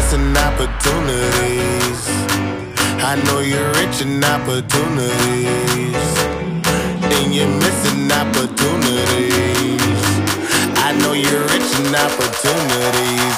missing opportunities. I know you're rich in opportunities, and you're missing opportunities. I know you're rich in opportunities.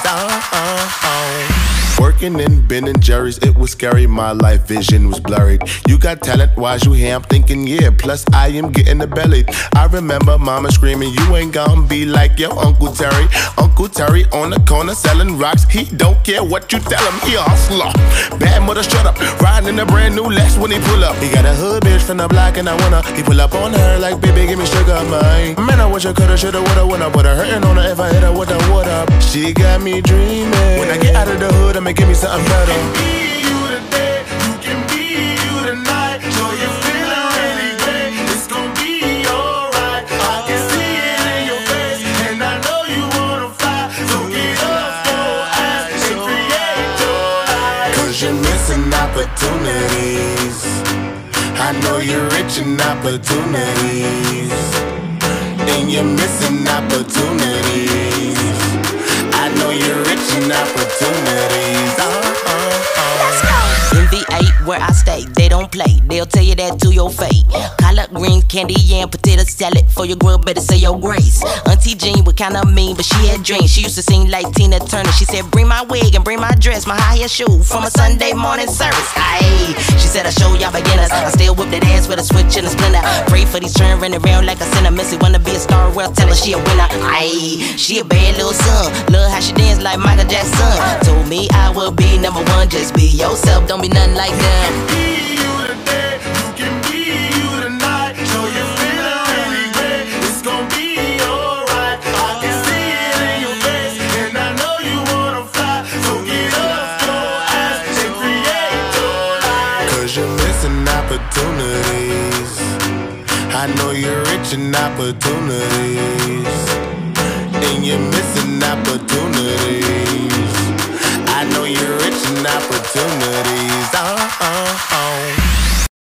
Working in Ben and Jerry's, it was scary, my life vision was blurred. You got talent, why's you here? I'm thinking, yeah, plus I am getting the belly. I remember mama screaming, you ain't gonna be like your Uncle Terry. Uncle Terry on the corner selling rocks. He don't care what you tell him, he a hustler. Bad mother, shut up, riding in a brand new Lex when he pull up. He got a hood bitch from the block and I wanna. He pull up on her like, baby, give me sugar, man. Man, I wish I coulda, shoulda, woulda, when I put her hurting on her if I hit her with a what up. She got me dreaming. When I get out of the hood, I'ma give me something better. You can be you today, you can be you tonight. So you're feeling really great, it's gonna be alright. I can see it in your face, and I know you wanna fly. So get up, go ask, and create your life. Cause you're missing opportunities. I know you're rich in opportunities, and you're missing opportunities. I know you're rich in opportunities. Let's go. MV8, where I stay, they don't play. They'll tell you that to your face. Collard greens, candy, yam, potato salad. For your grub, better say your grace. Auntie Jean was kinda mean, but she had dreams. She used to sing like Tina Turner. She said, bring my wig and bring my dress, my high heel shoe from a Sunday morning service. Aye, she said, I show y'all beginners. I still whip that ass with a switch and a splinter. Pray for these children running around like a sinner. Missy wanna be a star, well, tell her she a winner. Aye, she a bad little son. Love how she dance like Michael Jackson. Told me I would be number one. Just be yourself, don't be nothing like them. You can be you today, you can be you tonight. So you're feeling really great, it's gonna be alright. I can see it in your face, and I know you wanna fly. So get up, go ask, and create your life. Cause you're missing opportunities. I know you're rich in opportunities, and you're missing opportunities. I know you're rich in opportunities.